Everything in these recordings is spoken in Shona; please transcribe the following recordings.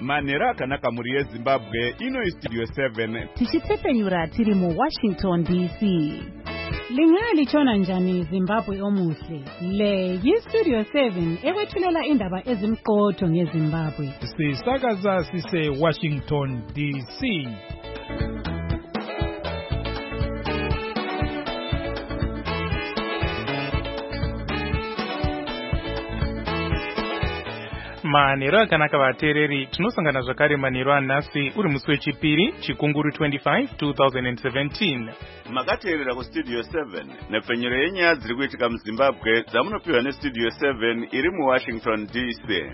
manhero akanaka mhuri yezimbabwe. Ino Studio 7 tichitepfenyura tiri muWashington DC. Lingalichona njani Zimbabwe omuhle? Le yiStudio 7 ekwethulela indaba ezimqotho ngeZimbabwe. Sisakaza sise Washington DC. Manhero akanaka vateereri, tinosangana zvakare manhero anhasi uri musi wechipiri chikunguru 25 2017. makateerera kuStudio 7 nepfenyero yenyaya dziri kuitika muZimbabwe dzamunopiwa neStudio 7 iri muWashington DC.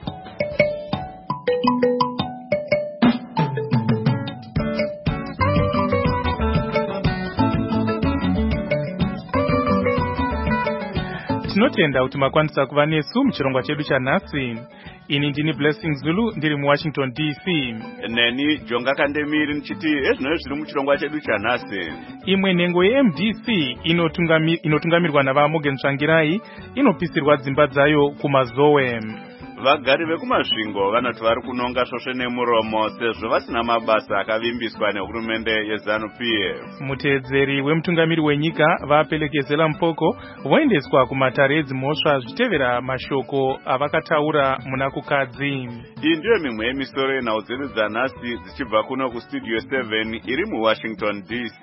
Tinotenda kuti makwanisa kuva nesu muchirongwa chedu chanhasi. Ini ndini Blessing Zulu ndiri muWashington DC. Neni Jonga Kandemiri nchiti ezvino zviri muchirongwa chedu chanhasi. Imwe nhengo yeMDC inotungamirwa naVaMorgan Tsvangirai inopisirwa dzimba dzayo kumazowe. Vagari vekumasvingo vanoti vari kunonga svosve nemuromo sezvo vasina mabasa akavimbiswa nehurumende yeZANU-PF. Muteedzeri wemutungamiri wenyika vapelekezela mupoko voendeswa kumatare edzimhosva zvitevera mashoko avakataura muna kukadzi. Iyi ndiyo mimwe yemisoro yenhau dzedu dzanhasi dzichibva kuno kuStudio 7 iri muWashington DC.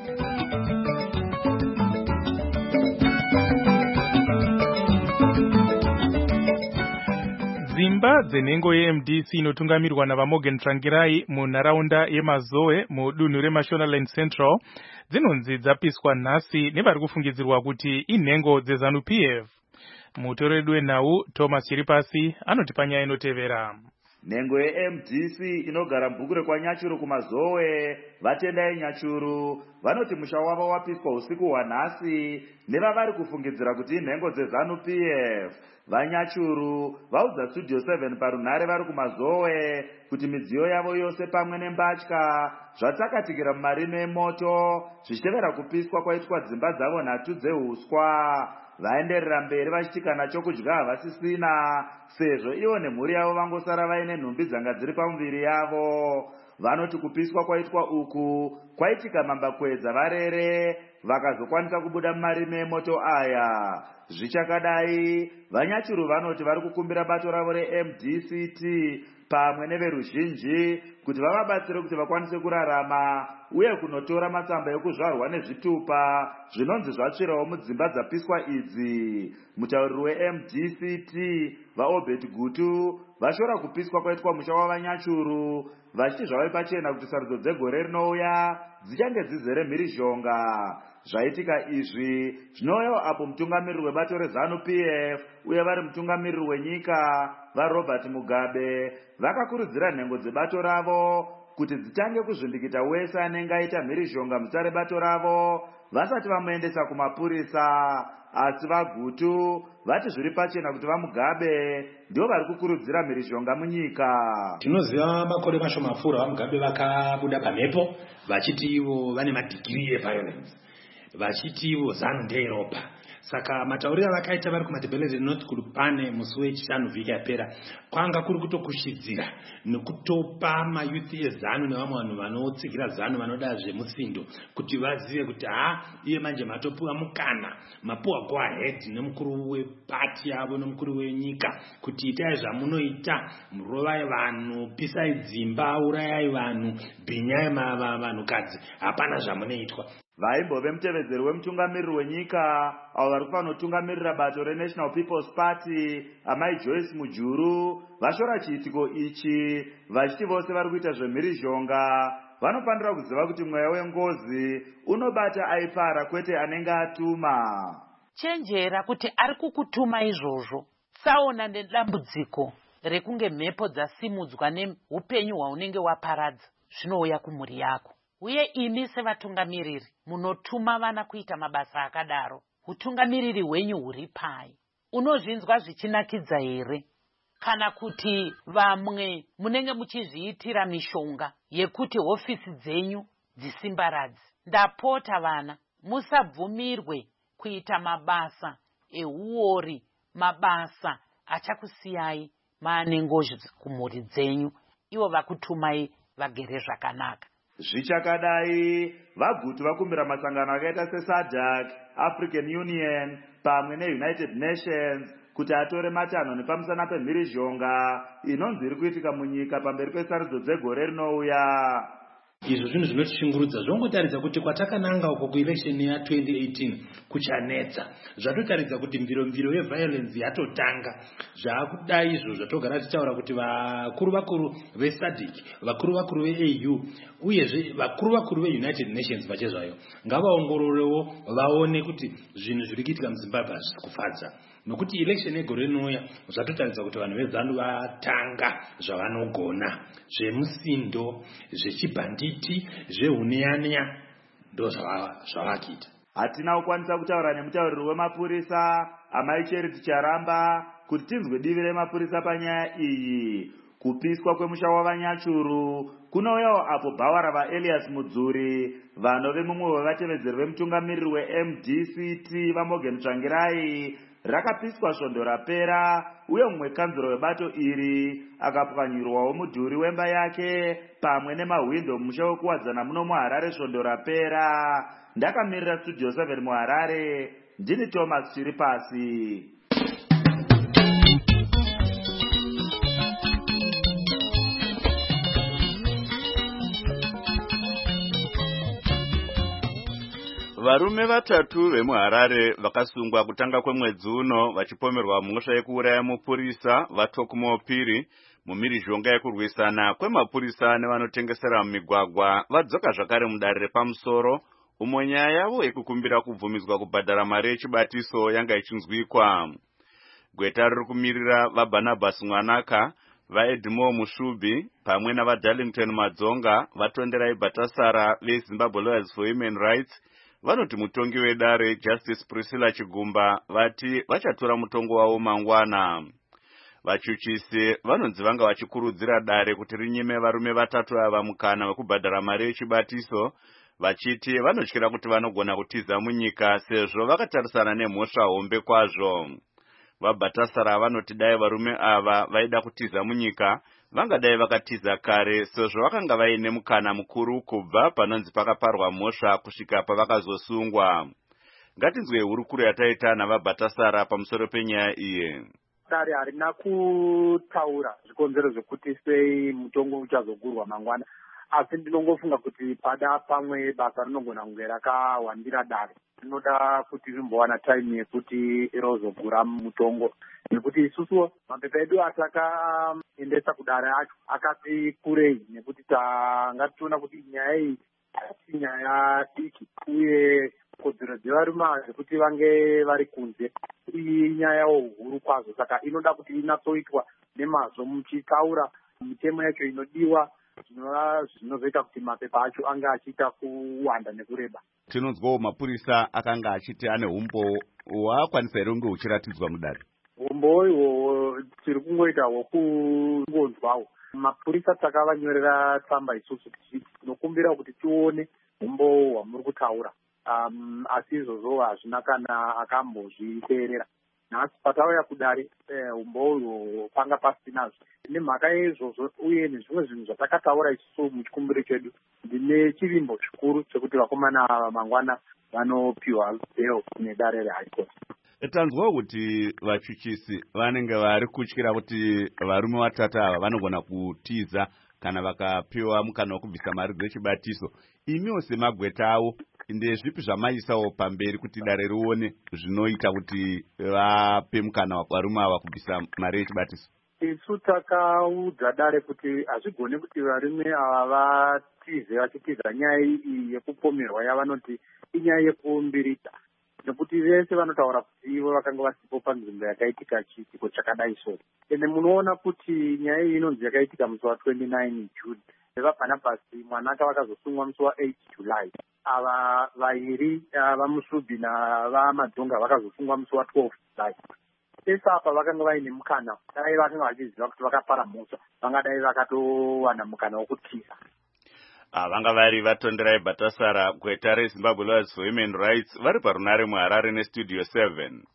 Dzimba dzenhengo yeMDC inotungamirwa naVaMorgan Tsvangirai munharaunda yemazowe mudunhu reMashonaland Central dzinonzi dzapiswa nhasi nevari kufungidzirwa kuti inhengo dzeZANU-PF. Mutoredu wenhau Thomas Chiripasi anotipa nyaya inotevera. Nhengo yeMDC inogara mubhuku rekwaNyachuru kumazowe vatendai Nyachuru vanoti musha wavo wapiswa usiku hwanhasi nevavari kufungidzira kuti inhengo dzeZANU-PF. VaNyachuru vaudza Studio 7 parunhare vari kumazowe kuti midziyo yavo yose pamwe nembatya zvatsakatikira mumarime emoto zvichitevera kupiswa kwaitwa dzimba dzavo nhatu dzeuswa. Vaenderera mberi vachiti kana chokudya havasisina sezvo ivo nemhuri yavo vangosara vaine nhumbi dzanga dziri pamuviri yavo. Vanoti kupiswa kwaitwa uku kwaitika mambakwedza varere vakazokwanisa kubuda mumarime emoto aya. Zvichakadai VaNyachuru vanoti vari kukumbira bato ravo reMDCT pamwe neveruzhinji kuti vavabatsire kuti vakwanise kurarama uye kunotora matsamba ekuzvarwa nezvitupa zvinonzi zvatsvirawo mudzimba dzapiswa idzi. Mutauriri weMDCT vaObert Gutu vashora kupiswa kwaitwa musha wavaNyachuru vachiti zvave pachena kuti sarudzo dzegore rinouya dzichange dzizere mhirizhonga. Zvaitika izvi zvinouyawo apo mutungamiriri webato reZANU-PF uye vari mutungamiriri wenyika vaRobert Mugabe vakakurudzira nhengo dzebato ravo kuti dzitange kuzvindikita wese anenge aita mhirizhonga muzita rebato ravo vasati vamuendesa kumapurisa. Asi vaGutu vati zviri pachena kuti vaMugabe ndio vari kukurudzira mhirizhonga munyika. Tinoziva makore mashomapfuura vaMugabe vakabuda pamhepo vachiti ivo vane madhigiri eviolence, vachiti ivo ZANU ndeyeropa. Saka matauriro avakaita vari kumadebelezi North Kurupane musi wechishanu vhiki yapera kwanga kuri kutokushidzira nekutopa mayuthi eZANU nevamwe vanhu vanotsigira ZANU vanoda zvemutsindo kuti vazive kuti iye manje matopiwa mukana mapuwa go ahead nemukuru wepati yavo nemukuru wenyika kuti itai zvamunoita, murovai vanhu, pisai dzimba, urayai vanhu, bhinyai vanhukadzi, hapana zvamunoitwa. Vaimbove mutevedzeri wemutungamiriri wenyika avo vari kufanotungamirira bato reNational People's Party amai Joyce Mujuru vashora chiitiko ichi vachiti vose vari kuita zvemhirizhonga vanofanira kuziva kuti mweya wengozi unobata aipara kwete anenge atuma. Chenjera kuti ari kukutuma izvozvo tsaona nedambudziko rekunge mhepo dzasimudzwa neupenyu hwaunenge waparadza zvinouya kumhuri yako. Uye imi sevatungamiriri munotuma vana kuita mabasa akadaro, utungamiriri hwenyu huri pai? Unozvinzwa zvichinakidza here? Kana kuti vamwe munenge muchizviitira mishonga yekuti hofisi dzenyu dzisimbaradzi? Ndapota vana, musabvumirwe kuita mabasa euori, mabasa achakusiyai maane ngozvi kumhuri dzenyu. ivo vakutumai vagere zvakanaka. Zvichakadai, vagutu vakumbira masangano akaita seSADC, African Union pamwe neUnited Nations kuti atore matanho nepamusana pemhirizhonga inonzi iri kuitika munyika pamberi pesarudzo dzegore rinouya. Izvo zvinhu zvinotishingurudza zvongotaridza kuti kwatakananga uko kuelection ya2018 kuchanetsa zvatotaridza kuti mviromviro yeviolence yatotanga zvaakuda izvo zvatogara tichaura kuti vakuru veSADC, vakuru veAU uyezve vakuru veUnited Nations vachezvayo ngavaongororewo vaone kuti zvinhu zviri kuitika muZimbabwe hazvisi kufadza, nokuti election yegore rinouya zvatotaridza kuti vanhu veZANU vatanga zvavanogona zvemusindo, zvechibhanditi, zvehuneyaniya, ndo zvavakiita. Hatina kukwanisa kutaura nemutauriri wemapurisa Amai Charity Charamba kuti tinzwe divi remapurisa panyaya iyi. Kupiswa kwemusha wavanyachuru kunouyawo apo bhawa ravaElias Mudzuri vanove mumwe wevatevedzeri vemutungamiriri weMDCT vaMorgan Tsvangirai rakapiswa svondo rapera, uye mumwe kanzuro webato iri akapwanyirwawo mudhuri wemba yake pamwe nemahwindo mumusha wekuwadzana muno muHarare svondo rapera. Ndakamirira Studio 7 muHarare, ndini Thomas Chiripasi. Varume vatatu vemuHarare vakasungwa kutanga kwemwedzi uno vachipomerwa mhosva yekuuraya mupurisa vaTokumo Phiri mumhirizhonga yekurwisana kwemapurisa nevanotengesera mumigwagwa vadzoka zvakare mudare repamusoro umo nyaya yavo yekukumbira kubvumidzwa kubhadhara mari yechibatiso yanga ichinzwikwa. Gweta riri kumirira vaBarnabas Mwanaka, vaEdmo Mushubi pamwe navaDarlington Madzonga vatonderai Bhatasara veZimbabwe Lawyers for Human Rights vanoti mutongi wedare Justice Priscilla Chigumba vati vachatora mutongo wavo mangwana. Vachuchisi vanonzi vanga vachikurudzira dare kuti rinyime varume vatatu ava mukana wekubhadhara mari yechibatiso, vachiti vanotyira kuti vanogona kutiza munyika sezvo vakatarisana nemhosva hombe kwazvo. VaBhatasara vanoti dai varume ava vaida kutiza munyika vangadai vakatiza kare sezvo vakanga vaine mukana mukuru kubva panonzi pakaparwa mhosva kusvika pavakazosungwa. Ngatinzwe hurukuro yataita navaBhatasara pamusoro penyaya iyi. Sari harina kutaura zvikonzero zvokuti sei mutongo uchazogurwa mangwana, asi ndinongofunga kuti pada pamwe basa rinogona kunge rakawandira dare, rinoda kuti rimbowana time yekuti rozogura mutongo, nekuti isusu mapepa edu atakaendesa kudare acho akati kurei, nekuti tanga tichiona kuti nyaya iyi asi nyaya diki uye kodzero dzevarume zvekuti vange vari kunze inyaya huru kwazvo, saka inoda kuti inatsoitwa nemazvo muchitaura mitemo yacho inodiwa, zvinozoita kuti mapepa acho anga achiita kuwanda nekureba. Tinonzwawo mapurisa akanga achiti ane umbo hwaakwanisa here kunge uchiratidzwa mudare. Umbo ihwo tiri kungoita hwokungonzwawo. Mapurisa takavanyorera tsamba isusu tinokumbira kuti tione umbo hwamuri kutaura, asi izvozvo hazvina kana akambozviteerera. Nhasi patauya kudare umbo uhwo panga pasinazvo. Nemhaka yeizvozvo uye nezvimwe zvinhu zvatakataura isusu muchikumbiro chedu, ndine chivimbo chikuru chekuti vakomana mangwana vanopiwa bhero kune dare reHigh Court. Tanzwawo kuti vachuchisi vanenge vari kutyira kuti varume vatatu ava vanogona kutiza kana vakapiwa mukana wekubvisa mari dzechibatiso. Imiwo semagweta avo ndezvipi zvamaisawo pamberi kuti dare rione zvinoita kuti vape mukana varume ava kubvisa mari yechibatiso? Isu takaudza dare kuti hazvigone kuti varume ava vatize vachitiza nyaya iyi yekupomerwa yavanoti inyaya yekuumbirita, nekuti vese vanotaura kuti ivo vakanga vasipo panzvimbo yakaitika chiitiko chakadai so. Ende munoona kuti nyaya iyi inonzi yakaitika musi wa29 June. VaBarnabas Mwanaka vakazosungwa musi wa8 July. Ava vairi vaMushubi navaMadzonga vakazosungwa musi wa12 July. Pese apa vakanga vaine mukana, dai vakanga vachiziva kuti vakapara mhosva, vangadai vakatowana mukana wokutiza. Vanga vari vatonderai Bhatasara, gweta reZimbabwe Lawyers for Human Rights vari parunare muHarare neStudio 7.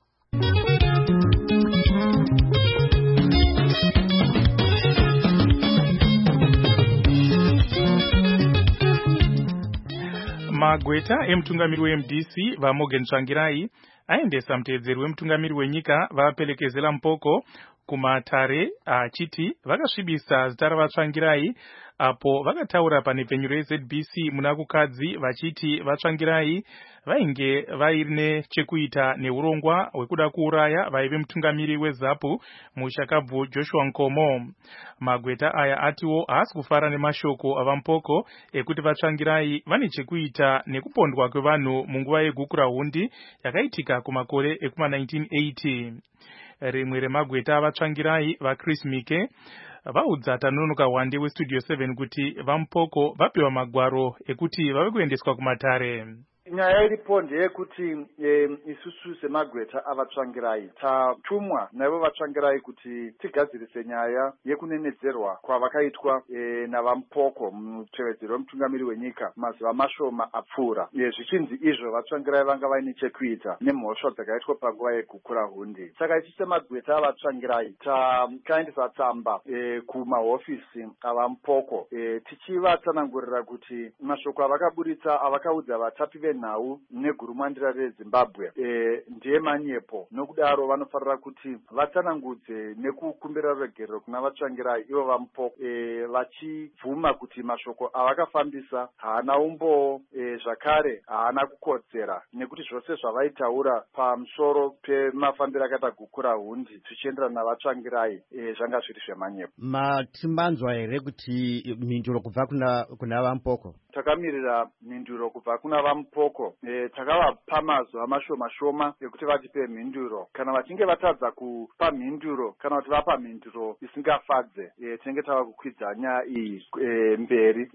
magweta emutungamiri weMDC vaMorgan Tsvangirai aendesa mutedzeri wemutungamiri wenyika vapelekezera mupoko kumatare achiti vakasvibisa zita ravaTsvangirai apo vakataura pane penyu reZBC muna kukadzi vachiti vaTsvangirai vainge vaine chekuita neurongwa hwekuda kuuraya vaive mutungamiri weZAPU mushakabvu Joshua Nkomo. Magweta aya atiwo haasi kufara nemashoko avamupoko ekuti vaTsvangirai vane chekuita nekupondwa kwevanhu munguva yegukura hundi yakaitika kumakore ekuma 1980. Rimwe remagweta avaTsvangirai vaChris Mike vaudza Tanonoka Wande weStudio 7 kuti vamupoko vapiwa magwaro ekuti vave kuendeswa kumatare. Nyaya iripo ndeyekuti isusu semagweta avaTsvangirai tatumwa naivo vaTsvangirai kuti tigadzirise nyaya yekunenedzerwa kwavakaitwa navamupoko mutevedzero wemutungamiri wenyika mazuva mashoma apfuura. Zvichinzi izvo vaTsvangirai vanga vaine chekuita nemhosva dzakaitwa panguva yegukura hundi. Saka isu semagweta avaTsvangirai takaendesa tsamba kumahofisi avamupoko tichivatsanangurira kuti mashoko avakaburitsa avakaudza vatapi nhau negurumwandira reZimbabwe ndiye manyepo, nokudaro vanofarira kuti vatsanangudze nekukumbira ruregerero kuna vaTsvangirai ivo vamupoko vachibvuma kuti mashoko avakafambisa haana umbo zvakare haana kukodzera nekuti zvose zvavaitaura pamusoro pemafambiro akaita gukura hundi zvichienderana navaTsvangirai zvanga zviri zvemanyepo. Matimbanzwa here kuti mhinduro kubva kuna vamupoko? Takamirira mhinduro kubva kuna vamupoko. Takavapa mazuva mashoma ekuti vatipe mhinduro. Kana vachinge vatadza kupa mhinduro kana kuti vapa mhinduro isingafadze tinenge tava kukwidza nyaya iyi mberi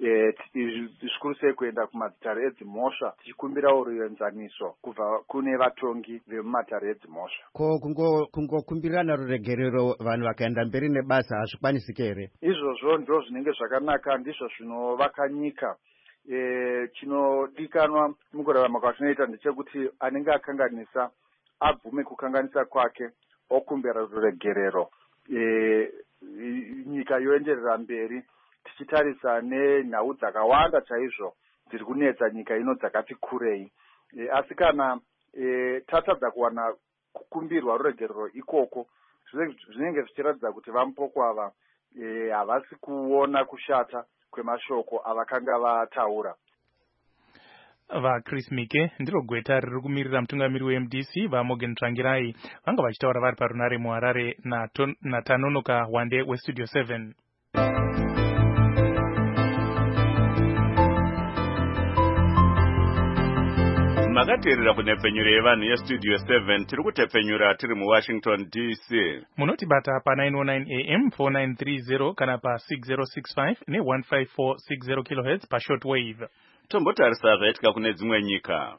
zvikuru sei kuenda kumatare edzimhosva tichikumbira ruenzaniso kubva kune vatongi vemumatare edzimhosva. Ko kungokumbirana ruregerero vanhu vakaenda mberi nebasa hazvikwanisiki here? Izvozvo ndizvo zvinenge zvakanaka, ndizvo zvinovaka nyika. Chinodikanwa mukurarama kwatinoita ndechekuti anenge akanganisa abvume kukanganisa kwake okumbira ruregerero, nyika yoenderera mberi tichitarisa nenhau dzakawanda chaizvo dziri kunetsa nyika ino dzakati kurei. Asi kana tatadza kuwana kukumbirwa ruregerero ikoko zvinenge zvichiratidza kuti vamupoko ava havasi kuona kushata kwemashoko avakanga vataura. VaChris Mike ndiro gweta riri kumirira mutungamiri weMDC vaMorgan Tsvangirai vanga vachitaura vari parunare muHarare naTanonoka Wande weStudio 7. Makateerera kunepfenyuro yevanhu yeStudio 7 tiri kutepfenyura tiri muWashington DC. Munotibata pa 909 AM 4930 kana pa 6065 ne15460 kHz pa shortwave. Tombotarisa zvaitika kune dzimwe nyika.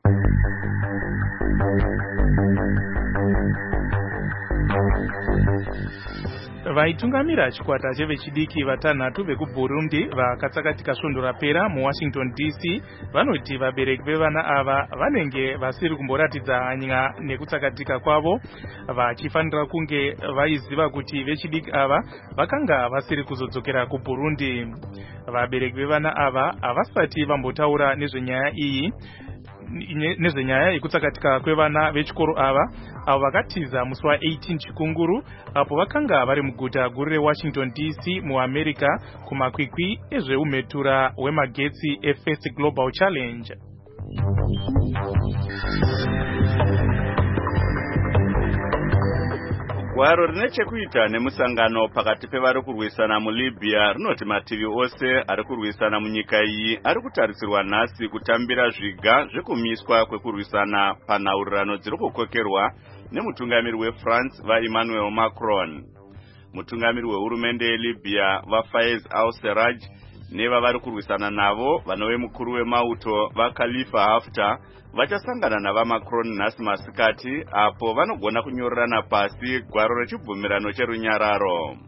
Vaitungamira chikwata chevechidiki vatanhatu vekuBurundi vakatsakatika svondo rapera muWashington DC vanoti vabereki vevana ava vanenge vasiri kumboratidza hanya nekutsakatika kwavo, vachifanira kunge vaiziva kuti vechidiki ava vakanga vasiri kuzodzokera kuBurundi. Vabereki vevana ava havasati vambotaura nezvenyaya iyi nezvenyaya yekutsakatika kwevana vechikoro ava avo vakatiza musi wa18 chikunguru apo vakanga vari muguta guru reWashington DC muAmerica kumakwikwi ezveumhetura hwemagetsi eFirst Global Challenge. Gwaro rine chekuita nemusangano pakati pevari kurwisana muLibya rinoti mativi ose ari kurwisana munyika iyi ari kutarisirwa nhasi kutambira zviga zvekumiswa kwekurwisana panhaurirano dziri kukokerwa nemutungamiri weFrance vaEmmanuel Macron. Mutungamiri wehurumende yeLibya vaFaiz al-Serraj nevavari kurwisana navo vanove mukuru wemauto vaKhalifa Haftar vachasangana navaMacron nhasi masikati apo vanogona kunyorerana pasi gwaro rechibvumirano cherunyararo.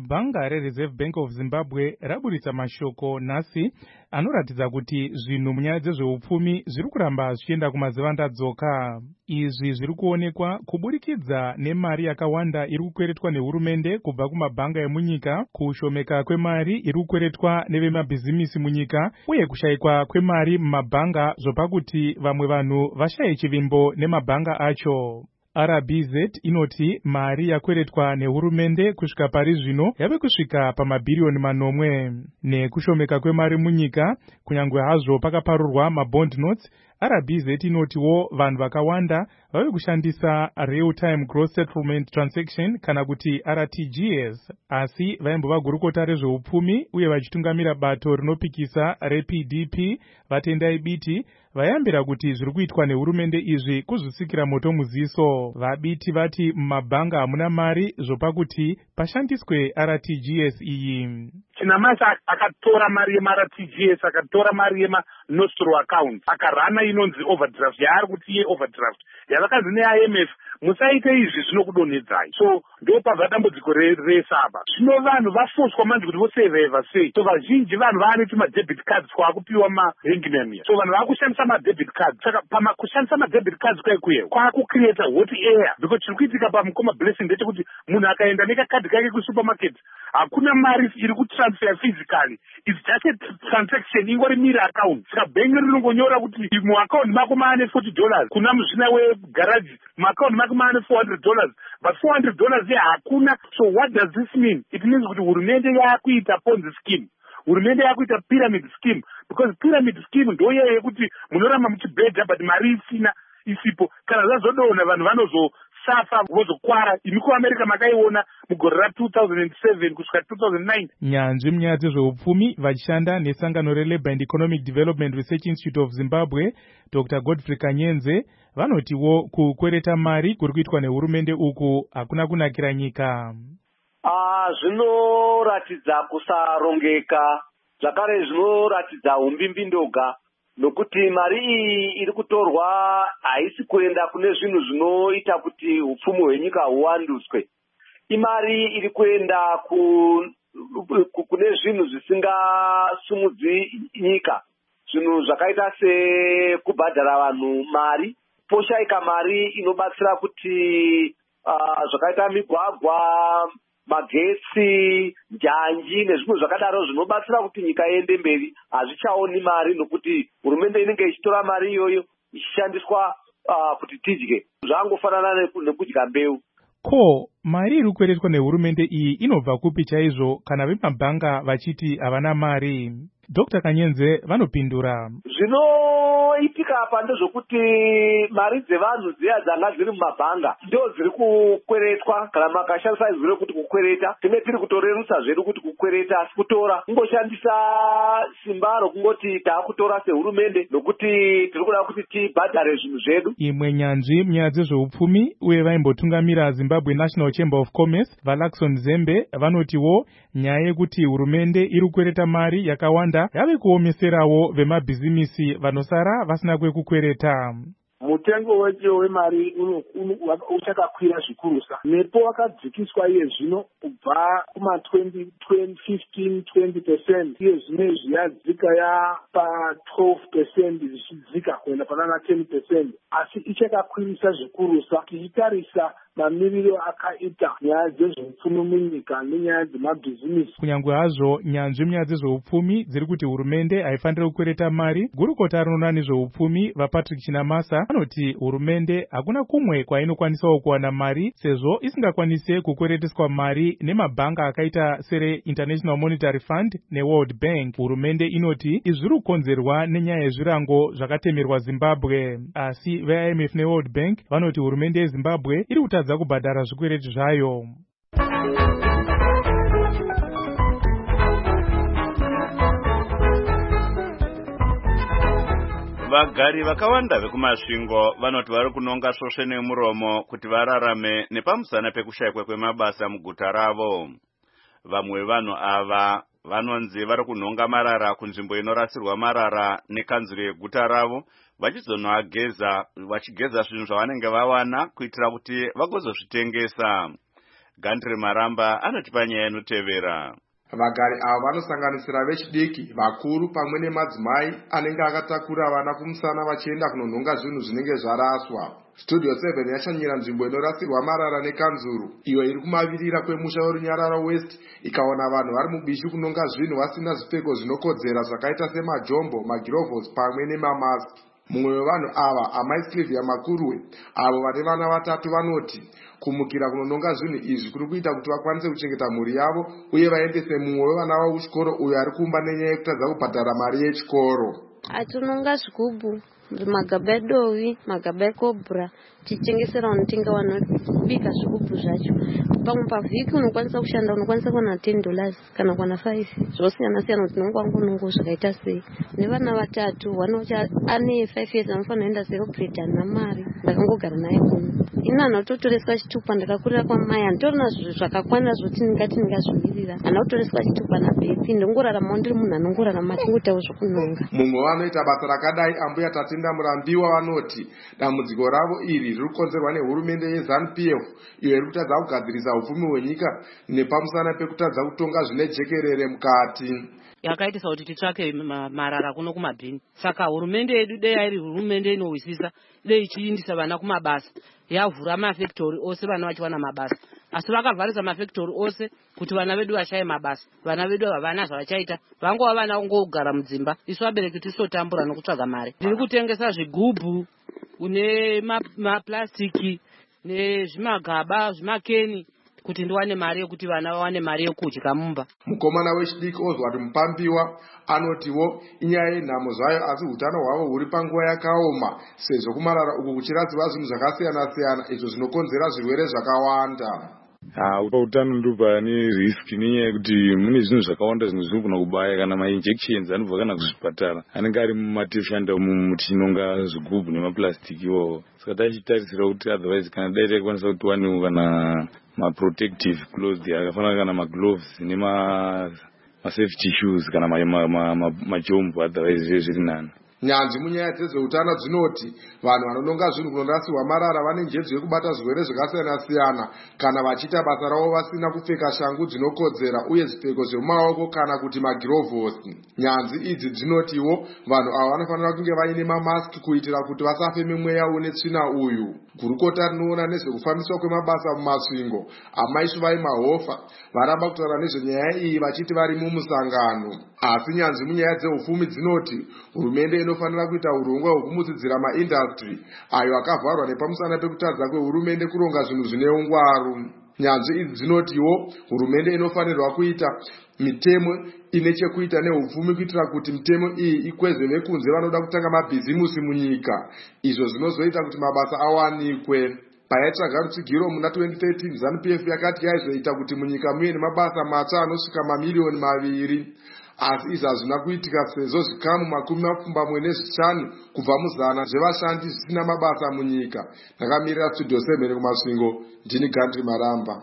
bhanga reReserve Bank of Zimbabwe raburitsa mashoko nhasi anoratidza kuti zvinhu munyaya dzezveupfumi zviri kuramba zvichienda kumazivandadzoka. Izvi zviri kuonekwa kuburikidza nemari yakawanda iri kukweretwa nehurumende kubva kumabhanga emunyika, kushomeka kwemari iri kukweretwa nevemabhizimisi munyika, uye kushayikwa kwemari mumabhanga zvopa kuti vamwe vanhu vashaye chivimbo nemabhanga acho. RBZ inoti mari yakweretwa nehurumende kusvika pari zvino yave kusvika pamabhiriyoni 9. Nekushomeka kwemari munyika, kunyange hazvo pakaparurwa mabond notes, RBZ inotiwo vanhu vakawanda vave kushandisa real time gross settlement transaction kana kuti RTGS, asi vaimbova gurukota rezveupfumi uye vachitungamira bato rinopikisa rePDP vatendai biti vayambira kuti zviri kuitwa nehurumende izvi kuzvisikira moto muziso. Vabiti vati mumabhanga hamuna mari zvopa kuti pashandiswe RTGS iyi. Chinamasa akatora mari yemaRTGS, akatora mari yemanostro account, akarana inonzi overdraft, yaari kuti iye overdraft yavakanzi neIMF musaite izvi zvinokudonhedzai. So ndopabva dambudziko resaba. Zvino vanhu vafoswa manje kuti voseveva sei. So vazhinji vanhu vaaneti madebit cards kwakupiwa mahenginamia. So vanhu vakushandisa madebit cards. Saka kushandisa madebit cards kwaikuyewo kwakucreate hot air, because chiri kuitika pamukoma blessing ndechekuti munhu akaenda nekakadhi kake kusupermarket hakuna mari iri kutransfer physically, it's just a transaction ingori mirror account. Saka bhengi rinongonyora kuti muaccount mako maane $40, kuna muzvina wegaraji muaccount mako maane $400, but $400 ye hakuna. So what does this mean? It means kuti hurumende yakuita Ponzi scheme, hurumende yakuita pyramid scheme, because pyramid scheme ndoye yekuti munoramba muchibhedha but mari isina isipo. Kana zvazodona vanhu vanozosafa vozokwara. Imi kuAmerica makaiona mugore ra2007 kusvika 2009. Nyanzvi munyaya dzezveupfumi vachishanda nesangano reLabour and Economic Development Research Institute of Zimbabwe, Dr. Godfrey Kanyenze, vanotiwo kukwereta mari kuri kuitwa nehurumende uku hakuna kunakira nyika. Zvinoratidza kusarongeka, zvakare zvinoratidza umbimbindoga, nokuti mari iyi iri kutorwa haisi kuenda kune zvinhu zvinoita kuti upfumi hwenyika huwanduswe. Imari iri kuenda kune zvinhu zvisingasumudzi nyika, zvinhu zvakaita sekubhadhara vanhu mari, poshaika mari inobatsira kuti zvakaita migwagwa, magetsi, njanji nezvimwe zvakadaro zvinobatsira kuti nyika iende mberi hazvichaoni mari, nokuti hurumende inenge ichitora mari iyoyo ichishandiswa kuti tidye. Zvangofanana nekudya mbeu. Ko, mari iri kukweretwa nehurumende iyi inobva kupi chaizvo kana vemabhanga vachiti havana mari? Dr. Kanyenze vanopindura. Zvinoitika apa ndezvokuti mari dzevanhu dziya dzanga dziri mumabhanga ndo dziri kukweretwa, kana makashandisa izwi rekuti kukwereta. Tine tiri kutorerutsa zvedu kuti kukwereta, asi kutora kungoshandisa simba rokungoti taakutora sehurumende nokuti tiri kuda kuti tibhadhare zvinhu zvedu. Imwe nyanzvi munyaya dzezveupfumi uye vaimbotungamira Zimbabwe National Chamber of Commerce Valaxon Zembe vanotiwo nyaya yekuti hurumende iri kukwereta mari yakawanda yave kuomeserawo vemabhizimisi vanosara vasina kwekukwereta. Mutengo wemari uchakakwira zvikurusa. Nepo wakadzikiswa iye zvino kubva kuma 15-20%, iye zvino zviyadzika yapa 12% zvichidzika kuenda panana 10%, asi ichakakwirisa zvikurusa tichitarisa mamiriro akaita nyaya dzezveupfumi munyika nenyaya dzemabhizimisi. Kunyange hazvo nyanzvi munyaya dzezveupfumi dziri kuti hurumende haifaniri kukwereta mari, gurukota rinoona nezveupfumi vaPatrick Chinamasa vanoti hurumende hakuna kumwe kwainokwanisawo kuwana mari sezvo isingakwanise kukwereteswa mari nemabhanga akaita sere International Monetary Fund neWorld Bank. Hurumende inoti izvi zviri kukonzerwa nenyaya yezvirango zvakatemerwa Zimbabwe, asi veIMF neWorld Bank vanoti hurumende yeZimbabwe iri kutadza kubhadhara zvikwereti zvayo. Vagari vakawanda vekumasvingo vanoti vari kunonga svosve nemuromo kuti vararame nepamusana pekushayikwa kwemabasa muguta ravo. Vamwe vanhu ava vanonzi vari kunonga marara kunzvimbo inorasirwa marara nekanzuro yeguta ravo, vachigeza zvinhu zvavanenge vawana kuitira kuti vagozozvitengesa. Gandre Maramba anotipa nyaya inotevera. Vagari ava vanosanganisira vechidiki, vakuru pamwe nemadzimai anenge akatakura vana kumusana vachienda kunonhonga zvinhu zvinenge zvaraswa. Studio 7 yashanyira nzvimbo inorasirwa marara nekanzuru, iyo iri kumavirira kwemusha weRunyarara West, ikaona vanhu vari mubishi kunonga zvinhu vasina zvipfeko zvinokodzera zvakaita semajombo, magirovhosi pamwe nemamaski. Mumwe wevanhu ava, amai Sylvia Makurwe, avo vane vana vatatu, vanoti kumukira kunononga zvinhu izvi kuri kuita kuti vakwanise kuchengeta mhuri yavo uye vaendese mumwe wevana vavo kuchikoro uyo ari kumba nenyaya yekutadza kubhadhara mari yechikoro. Atinonga zvigubhu, magaba edovi, magaba ekobra, tichitengesera unotenga vanobika zvigubhu zvacho. Pamwe pavhiki unokwanisa kushanda, unokwanisa kuwana $10 kana kuwana 5. Zvosiyana siyana kuti nongo zvakaita sei. Nevana vatatu, vana ane 5 years anofanira kuenda celebrate namari. Ndakangogara naye kuno. Ina anototoreswa chitupa, ndakakurira kwa mai, anditorina zvakakwana zvoti ndingazvimirira. Anotoreswa chitupa nabepi, ndongorarama ndiri munhu anongorarama achingoitawo zvokunonga. Mumwe vanoita basa rakadai ambuya Tatinda Murambiwa vanoti dambudziko ravo iri riri kukonzerwa nehurumende yeZANU-PF iyo iri kutadza kugadzirisa upfumi hwenyika nepamusana pekutadza kutonga zvine jekerere mukati. Yakaitisa kuti titsvake marara kuno kumabhini. Saka hurumende yedu dei yairi hurumende inowisisa, dei ichiindisa vana kumabasa, yavhura mafactory ose vana vachiwana mabasa. Asi vakavharisa mafactory ose kuti vana vedu vashaye mabasa. Vana vedu havana zvavachaita, vangova vana kungogara mudzimba. Isu vabereki tisotambura nokutsvaga mari. Ndiri kutengesa zvigubhu, une maplastiki, nezvimagaba, zvimakeni, kuti ndiwane mari yekuti vana vawane mari yekudya mumba. Mukomana wechidiki Oswald Mupambiwa anotiwo inyaya yenhamo zvayo, asi utano hwavo huri panguva yakaoma sezvo kumarara uku kuchiradziwa zvinhu zvakasiyana siyana izvo zvinokonzera zvirwere zvakawanda. Utano ndipo pane risk nenyaya yekuti mune zvinhu zvakawanda zvinogona kubaya, kana mainjections anobva kana kuzvipatara anenge ari mumatishanda mutinonga zvigubhu nemaplastiki iwowo. Saka tachitarisira kuti otherwise kana dai taikwanisa kuti wanewo kana maprotective clothes akafanana kana magloves nemasafety shoes kana majombo, otherwise zviri nani. Nyanzvi munyaya dzezveutano dzinoti vanhu vanononga zvinhu kunorasirwa marara vane njodzi yekubata zvirwere zvakasiyana siyana kana vachiita basa ravo vasina kupfeka shangu dzinokodzera uye zvipfeko zvemumaoko kana kuti magirovhosi. Nyanzvi idzi dzinotiwo vanhu ava vanofanira kunge vaine mamaski kuitira kuti vasafeme mweya une tsvina uyu. Gurukota rinoona nezvekufambiswa kwemabasa mumasvingo, amai Shuvai Mahofa, varamba kutaura nezvenyaya iyi vachiti vari mumusangano. Asi nyanzvi munyaya dzeupfumi dzinoti hurumende inofanira kuita urongwa hwekumutsidzira maindastry ayo akavharwa nepamusana pekutadza kwehurumende kuronga zvinhu zvine ungwaru. Nyanzvi idzi dzinotiwo hurumende inofanirwa kuita mitemo ine chekuita nehupfumi kuitira kuti mitemo iyi ikwezve vekunze vanoda kutanga mabhizimusi munyika, izvo zvinozoita kuti mabasa awanikwe. Payaitsvaga rutsigiro muna 2013 ZANU-PF yakati yaizoita kuti munyika muye nemabasa matsva anosvika mamiliyoni 2, asi izvi hazvina kuitika sezvo zvikamu 25 kubva muzana zvevashandi zvisina mabasa munyika. Ndakamirira Studio 7 kumasvingo, ndini Gandri Maramba.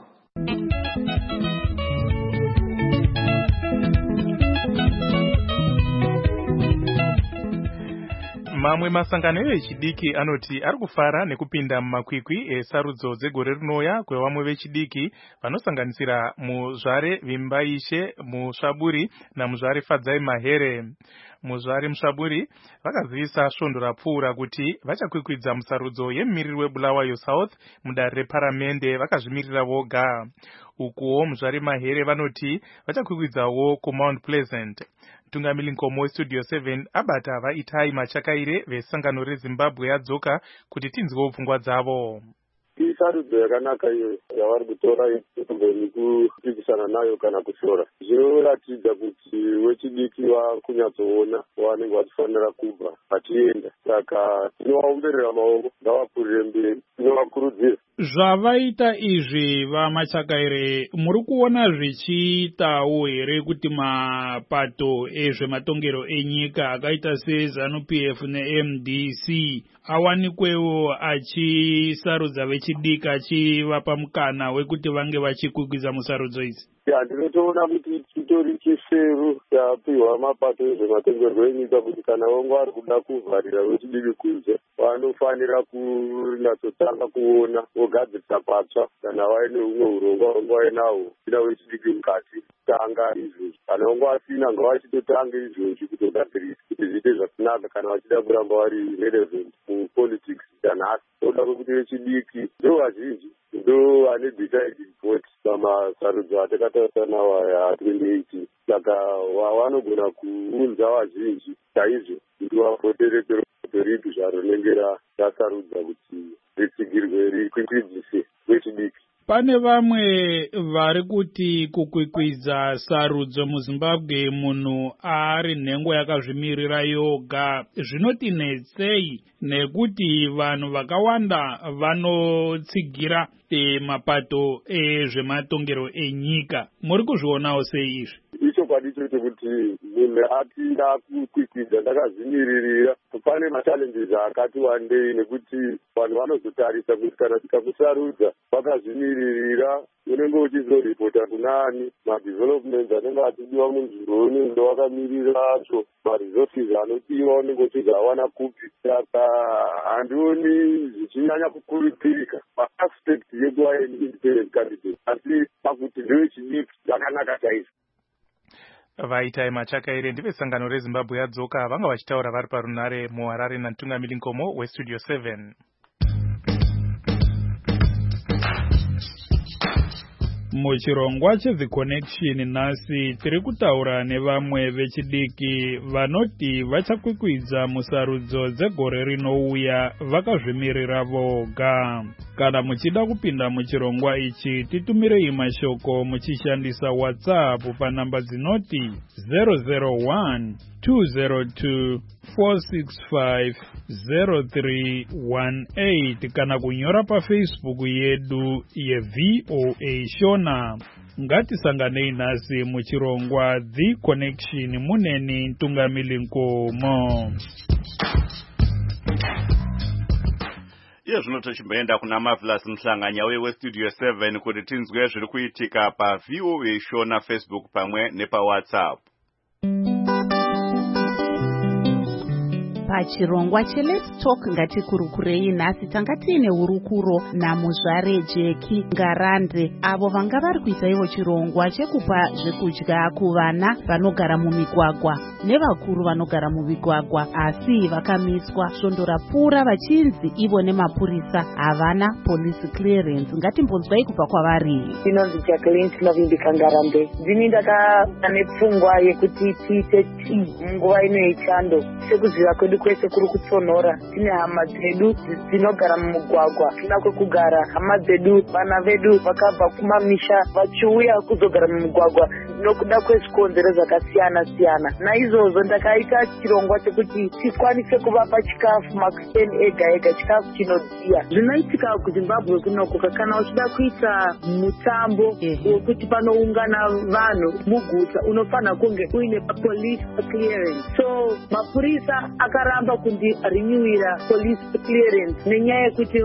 Mamwe masangano echidiki anoti ari kufara nekupinda mumakwikwi esarudzo dzegore rinouya kwevamwe vechidiki vanosanganisira muzvare Vimbaishe Musvaburi namuzvare Fadzai Mahere. Muzvare Musvaburi vakazivisa svondo rapfuura kuti vachakwikwidza musarudzo yemumiriri weBulawayo South mudare reparamende vakazvimirira voga. Ukuwo muzvare Mahere vanoti vachakwikwidzavo kuMount Pleasant. Tungamili Nkomo Studio 7 abata vaitai Machakaire vesangano reZimbabwe yadzoka kuti tinzwewo pfungwa dzavo. Isarudzo yakanaka iyo yavari kutora kugoni kupikisana nayo kana kushora. Zvinoratidza kuti wechidiki vakunyatsoona vanenge vachifanira kubva vachienda. Saka tinovaomberera maoko ngavapurire mberi, tinovakurudzira. Zvavaita izvi vaMachakaire muri kuona zvichiitawo here kuti mapato ezvematongero enyika akaita seZANU-PF neMDC awanikwewo achisarudza vechidiki achivapa mukana wekuti vange vachikwikwidza musarudzo idzi? Ndinotoona kuti chitori chesheru tapiwa mapato ezvematongerwo enyika kuti kana vangu ari kuda kuvharira vechidiki kunze vanofanira kunyatsotanga kuona vogadzirisa patsva kana vaine humwe urongwa vangu vainahwo ida vechidiki mukati tanga izvozvi kana vangu asina ngavachitotanga izvozvi kutogadzirisa kuti zviite zvakanaka kana vachida kuramba vari relevant mupolitics danhasi toda kwekuti vechidiki ndo vazhinji ndo vane deciding vote pamasarudzo atakataura nawo aya 2018 saka vanogona kuunza vazhinji chaizvo kuti vavotere ripi zvaro rinenge rasarudza kuti ritsigirwe rikwikwidise vechidiki. Pane vamwe vari kuti kukwikwidza sarudzo muZimbabwe munhu ari nhengo yakazvimirira yoga zvinotinetsei nekuti vanhu vakawanda vanotsigira mapato ezvematongero enyika. Muri kuzvionawo sei izvi? Ichokwadi ichocho kuti munhu atida kukwikwidza ndakazvimiririra pane machallenges akati wandei nekuti vanhu vanozotarisa kuti kana tikakusarudza vakazvimiririra unenge uchizoripota kunani madevelopments anenge achidiwa munzvimbo unenge wakamirira acho maresources anodiwa unenge uchizoawana kupi saka handioni zvichinyanya kukurudzirika paaspect yekuva independent candidate asi pakuti ndevechidiki zvakanaka chaizvo. Vaita Machakaire ndive sangano reZimbabwe yadzoka vanga vachitaura vari parunare muHarare naMutungamiri Nkomo weStudio 7. Muchirongwa cheThe Connection nhasi tiri kutaura nevamwe vechidiki vanoti vachakwikwidza musarudzo dzegore rinouya vakazvimirira voga. Kana muchida kupinda muchirongwa ichi titumirei mashoko muchishandisa WhatsApp panamba dzinoti 001-202-465-0318 kana kunyora paFacebook yedu yeVOA Shona. Ngatisanganei nhasi muchirongwa The Connection muneni Mutungamiri Nkomo. Iyo zvino tochimboenda kuna Marvelous Mhlanganya weStudio 7 kuti tinzwe zviri kuitika paVOA Shona Facebook pamwe nepaWhatsApp. Pachirongwa cheLet's Talk ngatikurukurei nhasi tanga tiine urukuro naMuzvare Jeki Ngarande avo vanga vari kuita ivo chirongwa chekupa zvekudya kuvana vanogara mumigwagwa nevakuru vanogara mumigwagwa asi vakamiswa svondorapura vachinzi ivo nemapurisa havana police clearance. Ngatimbonzwai kubva kwavari. Inonzi Jacqueline Tinovimbika Ngarande. Ndini ndakava nepfungwa yekuti tiite tii munguva ino yechando sekuziva kwedu kwese kuri kutsonhora. Tine hama dzedu dzinogara mumugwagwa tina kwekugara. Hama dzedu vana vedu vakabva kumamisha vachiuya kuzogara mumugwagwa nokuda kwezvikonzero zvakasiyana siyana. Naizvozvo ndakaita chirongwa chekuti tikwanise kuvapa chikafu makuseni ega ega chikafu chinodziya. Zvinoitika kuZimbabwe kunoko kana uchida kuita mutambo wekuti panoungana vanhu muguta unofanira kunge uine police clearance. So mapurisa akaramba kundirinywira police clearance nenyaya yekuti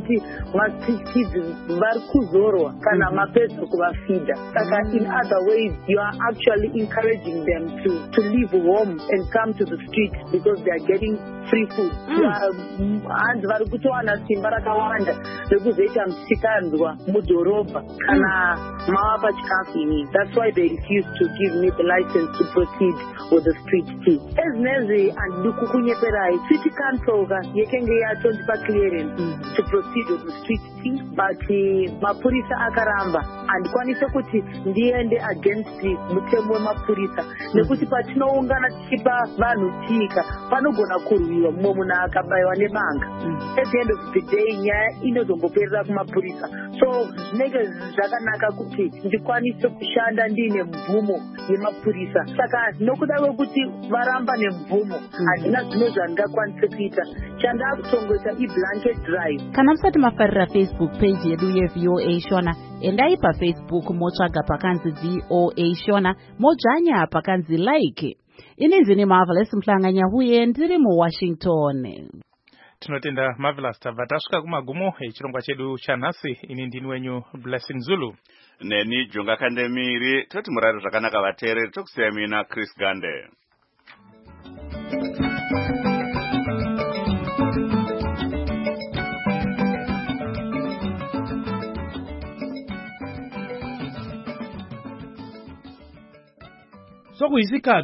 kids vari kuzorwa kana mapedza kuvafida. Saka in other ways you are actually encouraging them to leave home and come to the street because they are getting free food. Hanzi vari kutowana simba rakawanda rekuzoita musikanzwa mudhorobha kana mavapa chikafu ini. That's why they refused to give me the license to proceed with the street tea. Ezinezvi handidi kukunyeperai. City council yekenge yatondipa clearance to proceed with the street tea, but mapurisa akaramba. Handikwanise kuti ndiende against mutemo wemapurisa nekuti patinoungana tichipa vanhu tika panogona kurwiwa mumwe munhu akabayiwa nebanga. At the end of the day nyaya inozomboperera kumapurisa. So zvinenge zvakanaka kuti ndikwanise kushanda ndiine mvumo yemapurisa. Saka nokuda kwekuti varamba nemvumo handina zvimwe zvandingakwanise kuita. Chandakutongoita iblanket drive. Kana musati mafarira Facebook page yedu yeVOA Shona, endai paFacebook motsvaga pakanzi VOA Shona, modzvanya pakanzi like. Inenzi neMarvelous Mhlanganya uye ndiri muWashington. Tinotenda Marvelous tabva tasvika kumagumo echirongwa chedu chanhasi. Ini ndini wenyu Blessing Zulu. Neni Jonga Kandemiri. Toti murari zvakanaka vateereri, tokusiyai mina Chris Gande. Sokuyisikhathi